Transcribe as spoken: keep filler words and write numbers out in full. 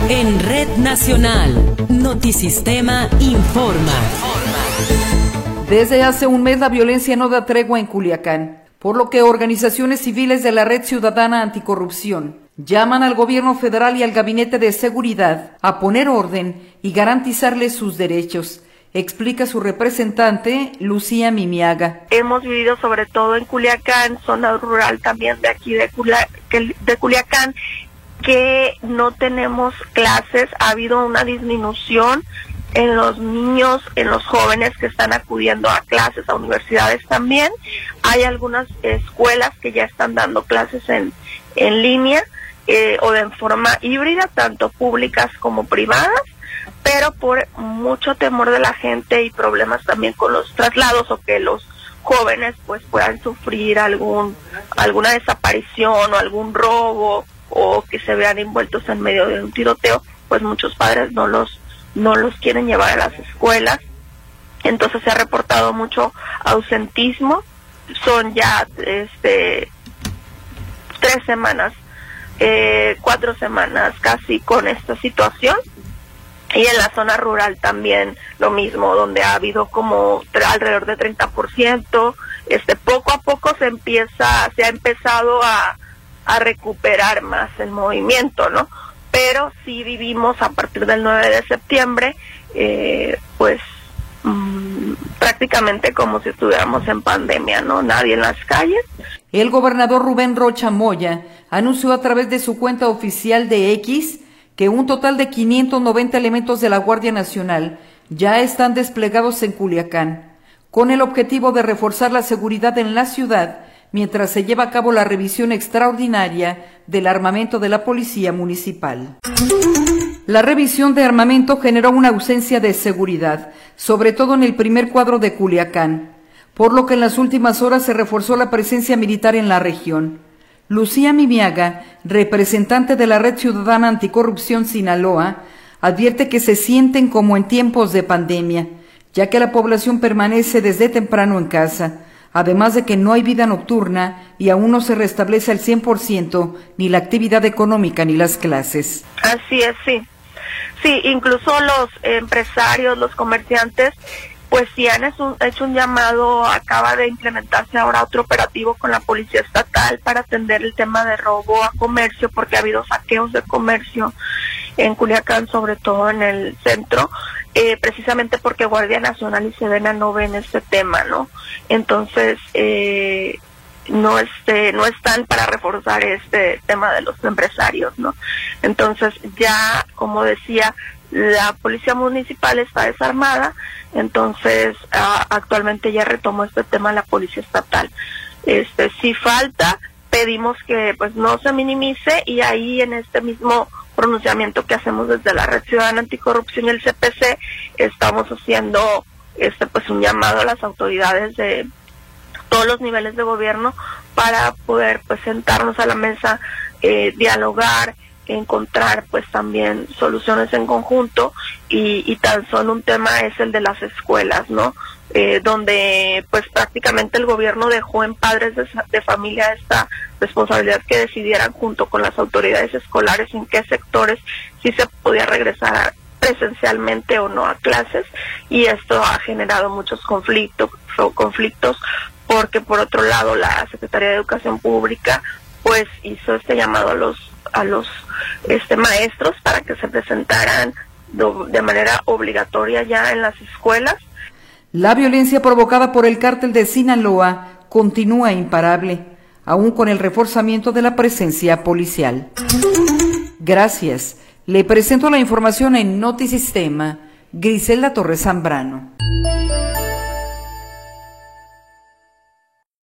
En Red Nacional, Notisistema informa. Desde hace un mes la violencia no da tregua en Culiacán, por lo que organizaciones civiles de la Red Ciudadana Anticorrupción llaman al gobierno federal y al Gabinete de Seguridad a poner orden y garantizarles sus derechos. Explica su representante, Lucía Mimiaga. Hemos vivido sobre todo en Culiacán, zona rural también de aquí de, Cula, de Culiacán, que no tenemos clases. Ha habido una disminución en los niños, en los jóvenes que están acudiendo a clases, a universidades también. Hay algunas escuelas que ya están dando clases en, en línea eh, o de forma híbrida, tanto públicas como privadas, pero por mucho temor de la gente y problemas también con los traslados o que los jóvenes pues puedan sufrir algún alguna desaparición o algún robo o que se vean envueltos en medio de un tiroteo, pues muchos padres no los no los quieren llevar a las escuelas. Entonces se ha reportado mucho ausentismo. Son ya este tres semanas, eh, cuatro semanas casi con esta situación. Y en la zona rural también lo mismo, donde ha habido como alrededor de treinta por ciento. Este, poco a poco se empieza, se ha empezado a, a recuperar más el movimiento, ¿no? Pero sí vivimos a partir del nueve de septiembre, eh, pues mmm, prácticamente como si estuviéramos en pandemia, ¿no? Nadie en las calles. El gobernador Rubén Rocha Moya anunció a través de su cuenta oficial de X que un total de quinientos noventa elementos de la Guardia Nacional ya están desplegados en Culiacán, con el objetivo de reforzar la seguridad en la ciudad mientras se lleva a cabo la revisión extraordinaria del armamento de la Policía Municipal. La revisión de armamento generó una ausencia de seguridad, sobre todo en el primer cuadro de Culiacán, por lo que en las últimas horas se reforzó la presencia militar en la región. Lucía Mimiaga, representante de la Red Ciudadana Anticorrupción Sinaloa, advierte que se sienten como en tiempos de pandemia, ya que la población permanece desde temprano en casa, además de que no hay vida nocturna y aún no se restablece al cien por ciento ni la actividad económica ni las clases. Así es, sí. Sí, incluso los empresarios, los comerciantes, pues sí han hecho un, hecho un llamado. Acaba de implementarse ahora otro operativo con la Policía Estatal para atender el tema de robo a comercio, porque ha habido saqueos de comercio en Culiacán, sobre todo en el centro, eh, precisamente porque Guardia Nacional y Sedena no ven este tema, ¿no? Entonces, eh, no este no están para reforzar este tema de los empresarios, ¿no? Entonces, ya, como decía, la Policía Municipal está desarmada. Entonces uh, actualmente ya retomó este tema la Policía Estatal. Este, si falta, pedimos que pues no se minimice, y ahí en este mismo pronunciamiento que hacemos desde la Red Ciudadana Anticorrupción y el C P C, estamos haciendo este pues un llamado a las autoridades de todos los niveles de gobierno para poder pues sentarnos a la mesa, eh, dialogar, encontrar pues también soluciones en conjunto, y, y tan solo un tema es el de las escuelas, ¿no? Eh, donde pues prácticamente el gobierno dejó en padres de, de familia esta responsabilidad, que decidieran junto con las autoridades escolares en qué sectores sí se podía regresar presencialmente o no a clases, y esto ha generado muchos conflictos, conflictos porque por otro lado la Secretaría de Educación Pública pues hizo este llamado a los a los este maestros para que se presentaran do, de manera obligatoria ya en las escuelas. La violencia provocada por el cártel de Sinaloa continúa imparable, aún con el reforzamiento de la presencia policial. Gracias. Le presento la información en Notisistema. Griselda Torres Zambrano.